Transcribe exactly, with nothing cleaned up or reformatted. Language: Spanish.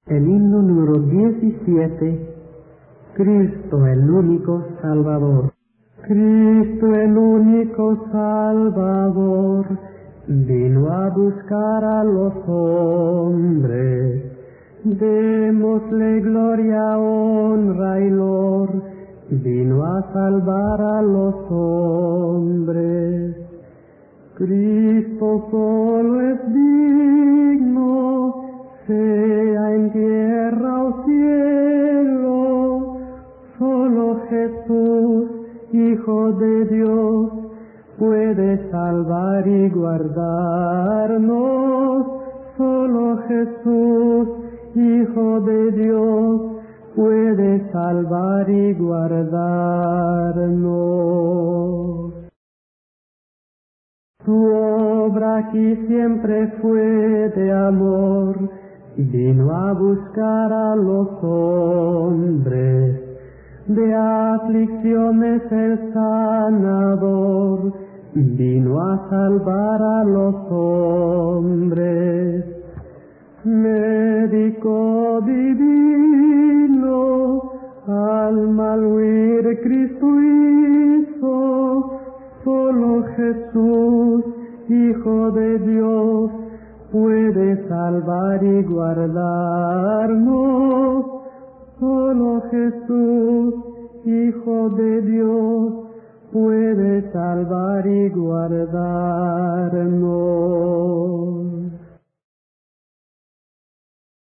El himno número diecisiete, Cristo el único Salvador. Cristo el único Salvador vino a buscar a los hombres. Démosle gloria, honra y lor, vino a salvar a los hombres. Cristo solo es digno, sea en tierra o cielo, solo Jesús, Hijo de Dios, puede salvar y guardarnos. Solo Jesús, Hijo de Dios, puede salvar y guardarnos. Su obra aquí siempre fue de amor, vino a buscar a los hombres. De aflicciones el sanador, vino a salvar a los hombres. Médico divino, al mal huir Cristo hizo, solo Jesús, Hijo de Dios, puede salvar y guardarnos. Solo Jesús, Hijo de Dios, puede salvar y guardarnos.